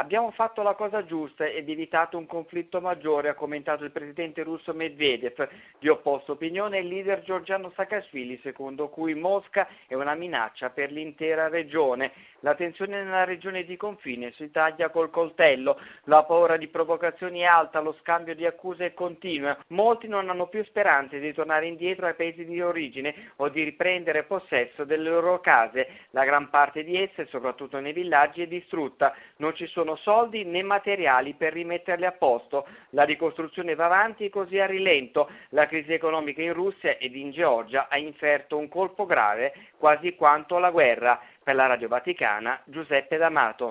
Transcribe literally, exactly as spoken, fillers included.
Abbiamo fatto la cosa giusta ed evitato un conflitto maggiore, ha commentato il presidente russo Medvedev. Di opposta opinione il leader georgiano Saakashvili, secondo cui Mosca è una minaccia per l'intera regione. La tensione nella regione di confine si taglia col coltello, la paura di provocazioni è alta, lo scambio di accuse è continuo. Molti non hanno più speranze di tornare indietro ai paesi di origine o di riprendere possesso delle loro case. La gran parte di esse, soprattutto nei villaggi, è distrutta. Non ci sono soldi né materiali per rimetterle a posto. La ricostruzione va avanti così a rilento. La crisi economica in Russia ed in Georgia ha inferto un colpo grave, quasi quanto la guerra. Per la Radio Vaticana, Giuseppe D'Amato.